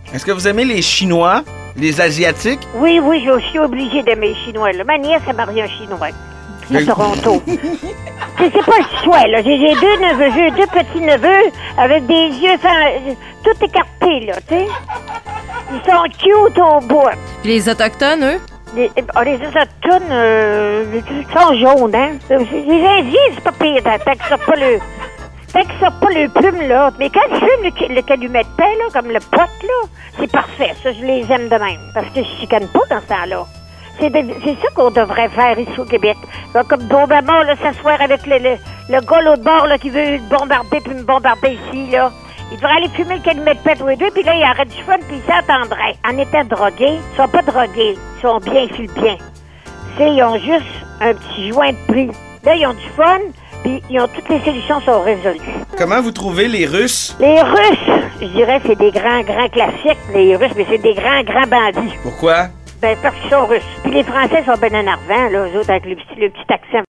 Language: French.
Est-ce que vous aimez les Chinois, les Asiatiques? Oui, je suis obligée d'aimer les Chinois. Là. Ma nièce a marié un Chinois à Toronto. C'est pas le choix, là. J'ai deux neveux, j'ai deux petits-neveux avec des yeux tout écartés, là, tu sais. Ils sont cute au bout. Puis les Autochtones, eux? Les Autochtones, ils sont jaunes, hein. Les Indiens, c'est pas pire, tant qu'ils sortent pas le plume, là. Mais quand ils fument le calumet de pain, là, comme le pot, là, c'est parfait. Ça, je les aime de même. Parce que je chicane pas dans ce temps-là. C'est ça qu'on devrait faire ici au Québec. Donc, comme Bombamont, là, s'asseoir avec le gars l'autre bord, là, qui veut bombarder puis me bombarder ici, là. Il devrait aller fumer le calumet de pain tous les deux, puis là, il arrête du fun, puis il s'entendrait. En étant drogués, ils sont pas drogués. Ils sont bien, ils filent bien. Tu sais, ils ont juste un petit joint de prix. Là, ils ont du fun, puis ils ont toutes les solutions sont résolues. Comment vous trouvez les Russes? Les Russes, je dirais, c'est des grands classiques, les Russes, mais c'est des grands bandits. Pourquoi? Ben, parce qu'ils sont Russes. Puis les Français sont ben énervants, là, eux autres, avec le petit accent.